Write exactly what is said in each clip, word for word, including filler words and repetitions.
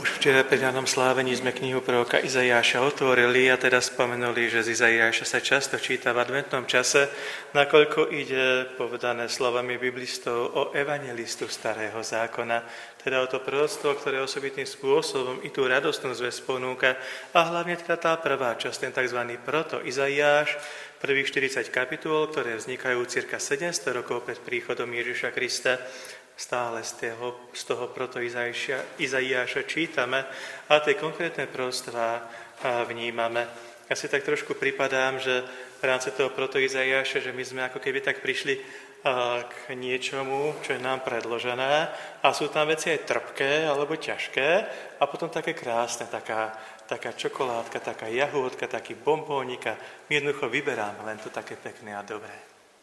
Už včera pri ranom slávení sme knihu proroka Izaiáša otvorili a teda spomenuli, že z Izaiáša sa často číta v adventnom čase, nakoľko ide, povedané slovami biblistov, o evangelistu starého zákona, teda o to proroctvo, ktoré osobitným spôsobom i tú radostnú zvesť ponúka a hlavne teda tá prvá časť, ten tzv. Proto Izaiáš, prvých štyridsať kapitol, ktoré vznikajú cirka sedemsto rokov pred príchodom Ježiša Krista. Stále z toho, z toho proto Izaiáša, Izaiáša čítame a tie konkrétne proroctvá vnímame. Ja si tak trošku pripadám, že v rámci toho proto Izaiáša, že my sme ako keby tak prišli k niečomu, čo je nám predložené a sú tam veci aj trpké alebo ťažké a potom také krásne, taká, taká čokoládka, taká jahôdka, taký bombónik a my jednoducho vyberáme len to také pekné a dobré.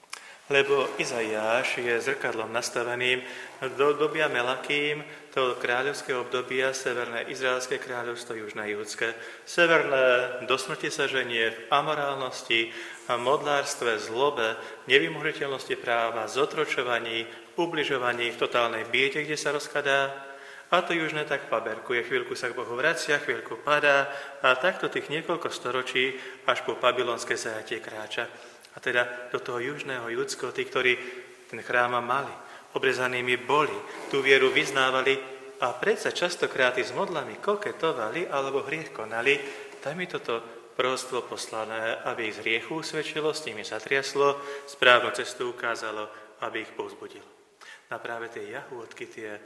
Lebo Izaiáš je zrkadlom nastaveným do obdobia Melakým, toho kráľovského obdobia, severné izraelské kráľovstvo, južné judské. Severné do smrti sa ženie v amorálnosti, modlárstve, zlobe, nevymožiteľnosti práva, zotročovaní, ubližovaní, v totálnej biede, kde sa rozkladá. A to južné tak paberkuje, chvíľku sa k Bohu vracia, chvíľku padá a takto tých niekoľko storočí až po babylonské zajatie kráča. A teda do toho južného Judsko, tí, ktorí ten chrám mali, obrezanými boli, tú vieru vyznávali a predsa častokrát i s modlami koketovali alebo hriech konali, tam mi toto proroctvo poslané, aby ich z hriechu usvedčilo, s nimi zatriaslo, správnu cestu ukázalo, aby ich povzbudilo. A práve tie jahôdky, tie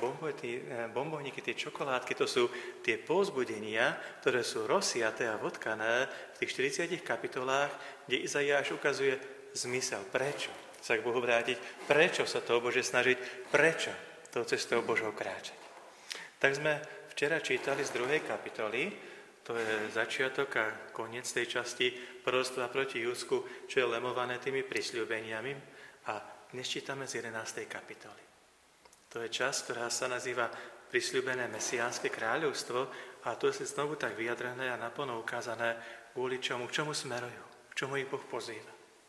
bombóniky, tie čokoládky, to sú tie povzbudenia, ktoré sú rozsiaté a vodkané v tých štyridsiatich kapitolách, kde Izaiáš ukazuje zmysel, prečo sa k Bohu vrátiť, prečo sa toho Bože snažiť, prečo tou cestou Božou kráčať. Tak sme včera čítali z druhej kapitoly, to je začiatok a koniec tej časti proroctva proti Júdsku, čo je lemované tými prisľúbeniami a dnes čítame z jedenástej kapitoly. To je časť, ktorá sa nazýva prisľúbené mesiánske kráľovstvo a to je znovu tak vyjadrené a naplno ukázané kvôli čomu, k čomu smerujú, k čomu ich Boh pozýva.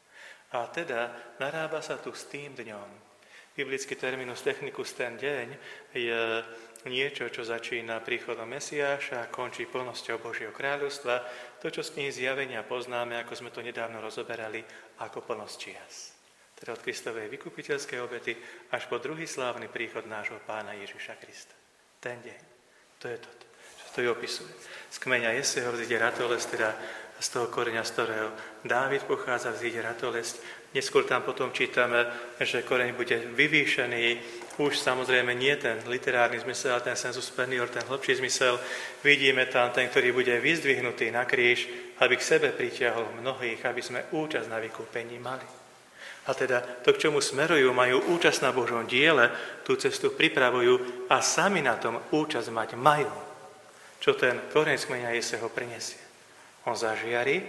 A teda narába sa tu s tým dňom. Biblický terminus technicus ten deň je niečo, čo začína príchodom Mesiáša a končí plnosťou Božieho kráľovstva, to, čo z knihy Zjavenia poznáme, ako sme to nedávno rozoberali, ako plnosť čias. Teda od Kristovej vykupiteľskej obety až po druhý slávny príchod nášho Pána Ježiša Krista. Ten deň. To je to, čo to opisuje. Z kmeňa Jeseho vzíde ratolesť, teda z toho koreňa, z ktorého Dávid pochádza, vzíde ratolesť. Neskôr tam potom čítame, že koreň bude vyvýšený. Už samozrejme nie ten literárny zmysel, ale ten sensus superior, ten hlbší zmysel. Vidíme tam ten, ktorý bude vyzdvihnutý na kríž, aby k sebe pritiahol mnohých, aby sme účasť na vykúpení mali. A teda to, k čomu smerujú, majú účasť na Božom diele, tú cestu pripravujú a sami na tom účasť mať majú. Čo ten koreň z kmeňa Jeseho prinesie? On zažiari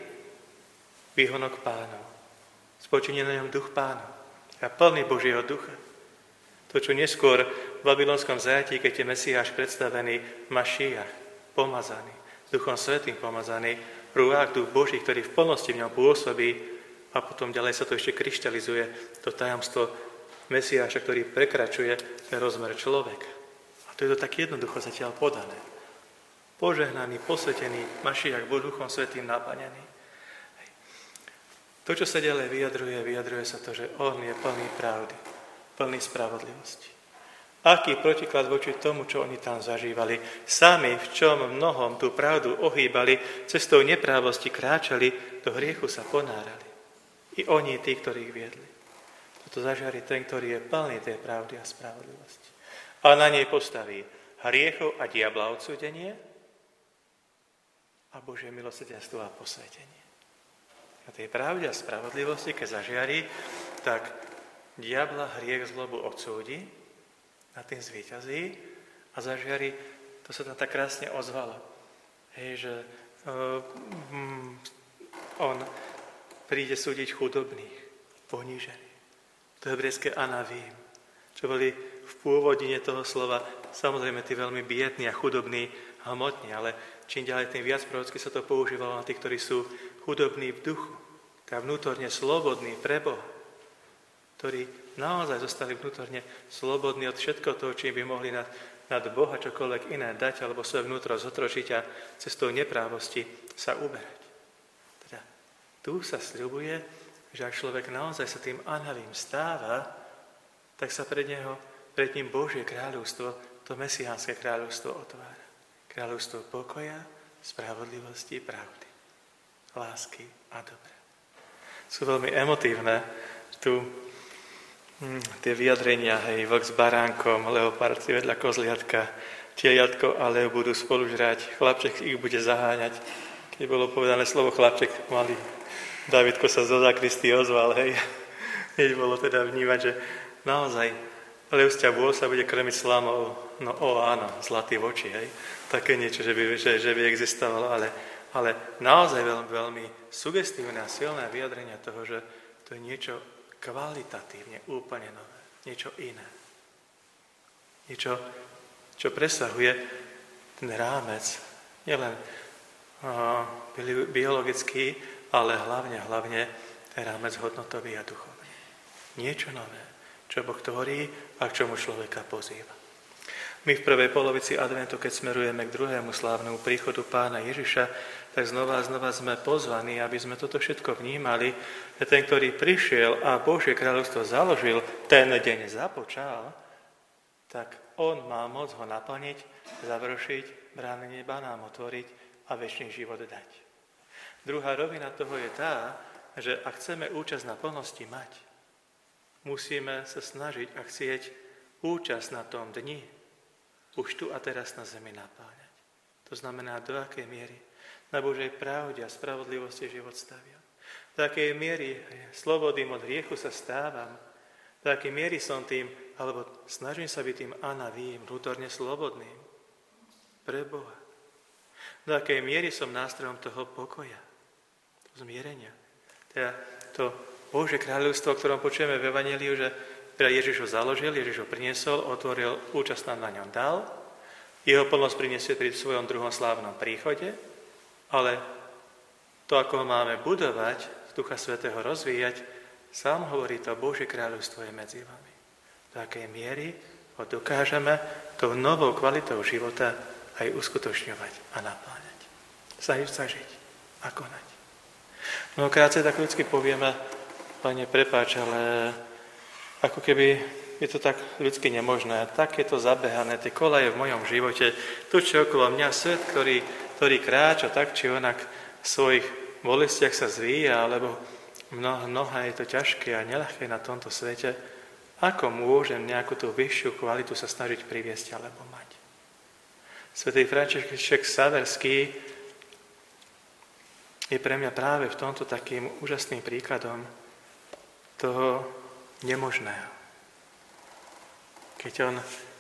výhonok Pánov. Spočinie na ňom duch Pánov. A plný Božieho ducha. To, čo neskôr v babylonskom zajatí, keď je Mesiáš predstavený Mašiach, pomazaný, Duchom Svätým pomazaný, Ruách, duch Boží, ktorý v plnosti v ňom pôsobí, a potom ďalej sa to ešte kryštalizuje, to tajomstvo Mesiáša, ktorý prekračuje ten rozmer človeka. A to je to tak jednoducho zatiaľ podané. Požehnaný, posvetený Mašiach, Duchom Svätým naplnený. To, čo sa ďalej vyjadruje, vyjadruje sa to, že on je plný pravdy, plný spravodlivosti. Aký protiklad voči tomu, čo oni tam zažívali. Sami, v čom mnohom tú pravdu ohýbali, cestou neprávosti kráčali, do hriechu sa ponárali. I oni, tí, ktorí ich viedli. Toto zažiari ten, ktorý je plný tej pravdy a spravodlivosti. A na nej postaví hriechov a diabla odsúdenie a Božie milosrdenstvo a posvetenie. Na tej pravde a spravodlivosti, keď zažiari, tak diabla, hriech, zlobu odsúdi, na tým zvíťazí a zažiari, to sa tam tak krásne ozvalo. Hej, že uh, um, on príde súdiť chudobných, ponížených. To hebrejské anavím, čo boli v pôvodine toho slova, samozrejme tí veľmi biední a chudobní hmotne, ale čím ďalej, tým viac prorocky sa to používalo na tých, ktorí sú chudobní v duchu, teda vnútorne slobodní pre Boha, ktorí naozaj zostali vnútorne slobodní od všetko toho, čím by mohli nad Boha čokoľvek iné dať alebo svoje vnútro zotročiť a cestou neprávosti sa uberať. Teda tu sa sľubuje, že ak človek naozaj sa tým anhavým stáva, tak sa pred, neho, pred ním Božie kráľovstvo, to mesiánske kráľovstvo otvára. Kráľovstvo pokoja, spravodlivosti, pravdy, lásky a dobra. Sú veľmi emotívne tu hm, tie vyjadrenia, hej, vlk s baránkom, leopard si vedľa kozliatka, teliatko a lev budú spolu žrať, chlapček ich bude zaháňať. Keď bolo povedané slovo chlapček, malý Davidko sa zo zakristy ozval, hej. Keď bolo teda vnímať, že naozaj lev z ťa bôl sa bude krmiť slamou, no o áno, zlatý v oči, hej. Také niečo, že by, že, že by existovalo, ale ale naozaj veľmi, veľmi sugestívne a silné vyjadrenia toho, že to je niečo kvalitatívne úplne nové, niečo iné. Niečo, čo presahuje ten rámec, nielen uh, biologický, ale hlavne, hlavne ten rámec hodnotový a duchovný. Niečo nové, čo Boh tvorí a k čomu človeka pozýva. My v prvej polovici adventu, keď smerujeme k druhému slávnemu príchodu Pána Ježiša, tak znova a znova sme pozvaní, aby sme toto všetko vnímali, že ten, ktorý prišiel a Božie kráľovstvo založil, ten deň započal, tak on má moc ho naplniť, završiť, brány neba nám otvoriť a večný život dať. Druhá rovina toho je tá, že ak chceme účasť na plnosti mať, musíme sa snažiť a chcieť účasť na tom dni, už tu a teraz na zemi napáňať. To znamená, do akej miery na Božej pravde a spravodlivosti život staviam. Do akej miery slobodným od hriechu sa stávam. Do akej miery som tým, alebo snažím sa byť tým anavým, vnútorne slobodným. Pre Boha. Do akej miery som nástrojom toho pokoja, toho zmierenia. Teda to Božie kráľovstvo, o ktorom počujeme v Evanjeliu, že teda Ježiš ho založil, Ježiš ho priniesol, otvoril, účasť nám na ňom dal. Jeho plnosť priniesie pri svojom druhom slávnom príchode, ale to, ako ho máme budovať, z Ducha Svätého rozvíjať, sám hovorí, to Božie kráľovstvo je medzi vami. Do akej miery ho dokážeme tou novou kvalitou života aj uskutočňovať a napláňať. Snažiť sa žiť a konať. Mnohokrát sa tak ľudsky povieme, Pane, prepáč, ale ako keby je to tak ľudsky nemožné, tak je to zabehané, tie kolaje v mojom živote, to, čo okolo mňa, svet, ktorý, ktorý kráča tak či onak v svojich bolestiach sa zvíja, alebo mnoha, mnoha je to ťažké a neľahké na tomto svete, ako môžem nejakú tú vyššiu kvalitu sa snažiť priviesť alebo mať. Svätý František Xaverský je pre mňa práve v tomto takým úžasným príkladom toho nemožného. Keď on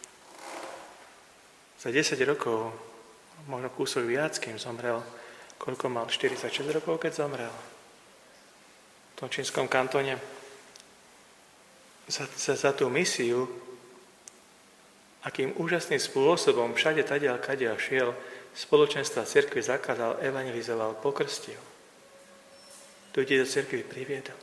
za desať rokov, možno kúsok viac, kým zomrel, koľko mal? štyridsaťšesť rokov, keď zomrel. V tom čínskom kantóne za, za, za tú misiu, akým úžasným spôsobom všade tadiaľ, kadiaľ šiel, spoločenstva cirkvi zakázal, evangelizoval, pokrstil. Ľudí do cirkvi priviedol.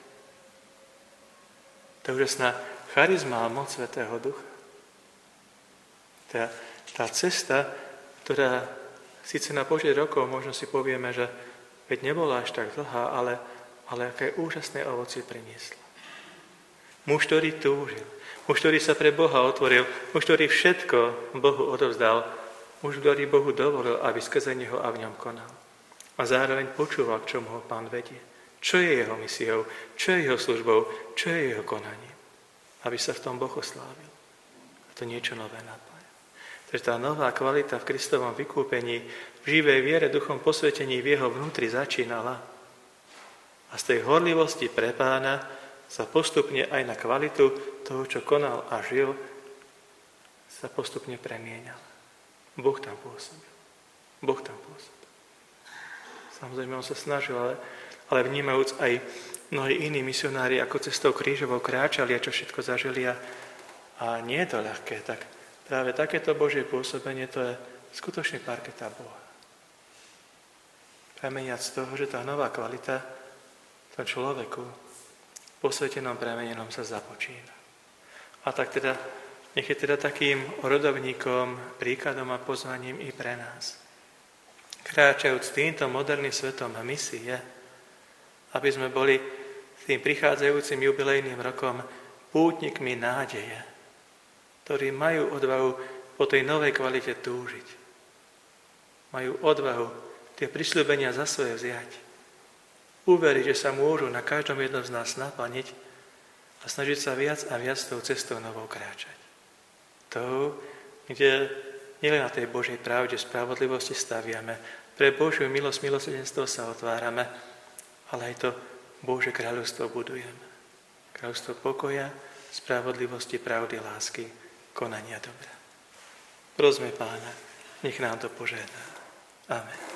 To úžasná charizma a moc Svätého Ducha. Tá, tá cesta, ktorá síce na počet rokov možno si povieme, že veď nebola až tak dlhá, ale, ale aké úžasné ovocie priniesla. Muž, ktorý túžil, muž, ktorý sa pre Boha otvoril, muž, ktorý všetko Bohu odovzdal, muž, ktorý Bohu dovolil, aby skrze neho a v ňom konal. A zároveň počúval, k čomu ho Pán vedie. Čo je jeho misiou, čo je jeho službou, čo je jeho konaním. Aby sa v tom Boh oslávil. A to niečo nové napája. Takže tá nová kvalita v Kristovom vykúpení, v živej viere, duchom posvetení v jeho vnútri začínala. A z tej horlivosti pre Pána sa postupne aj na kvalitu toho, čo konal a žil, sa postupne premieňal. Boh tam pôsobil. Boh tam pôsobil. Samozrejme, on sa snažil, ale ale vnímajúc aj mnohí iní misionári, ako cestou krížovou kráčali a čo všetko zažili a, a nie je to ľahké, tak práve takéto Božie pôsobenie, to je skutočne parketa Boha. Premeniať z toho, že tá nová kvalita v tom človeku posvetenom, premenenom sa započína. A tak teda Nech je teda takým rodovníkom, príkladom a pozvaním i pre nás. Kráčajúc týmto moderným svetom misie, aby sme boli tým prichádzajúcim jubilejným rokom pútnikmi nádeje, ktorí majú odvahu po tej novej kvalite túžiť. Majú odvahu tie prisľúbenia za svoje vziať. Uveriť, že sa môžu na každom jednom z nás naplniť a snažiť sa viac a viac tou cestou novou kráčať. Tou, kde nielen na tej Božej pravde, spravodlivosti staviame, pre Božiu milosť, milosrdenstvo sa otvárame, ale aj to Božie kráľovstvo budujeme. Kráľovstvo pokoja, spravodlivosti, pravdy, lásky, konania dobra. Prosme Pána, nech nám to požehná. Amen.